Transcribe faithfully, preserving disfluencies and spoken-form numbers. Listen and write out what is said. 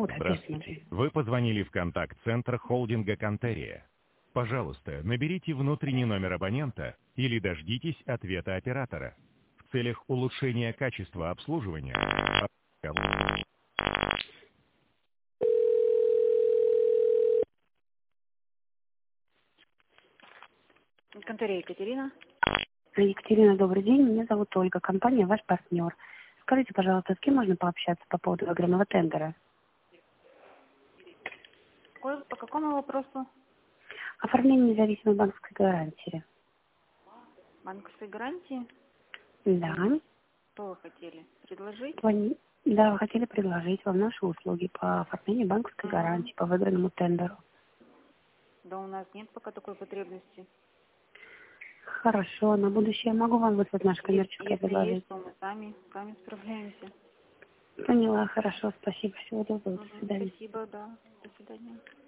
Здравствуйте. Вы позвонили в контакт-центр холдинга «Контерия». Пожалуйста, наберите внутренний номер абонента или дождитесь ответа оператора. В целях улучшения качества обслуживания. Контория Екатерина. Екатерина, добрый день. Меня зовут Ольга. Компания «Ваш партнер». Скажите, пожалуйста, с кем можно пообщаться по поводу выигранного тендера? Какой- По какому вопросу? Оформление независимой банковской гарантии. Банковской гарантии? Да. Что вы хотели предложить? Плани- Да, вы хотели предложить вам наши услуги по оформлению банковской Ага. гарантии по выигранному тендеру. Да у нас нет пока такой потребности. Хорошо, на будущее я могу вам выслать наше Если, коммерческое если предложение. есть, то мы сами, сами справляемся. Поняла, хорошо, спасибо, всего доброго, до Мгм. свидания. Спасибо, да. До свидания.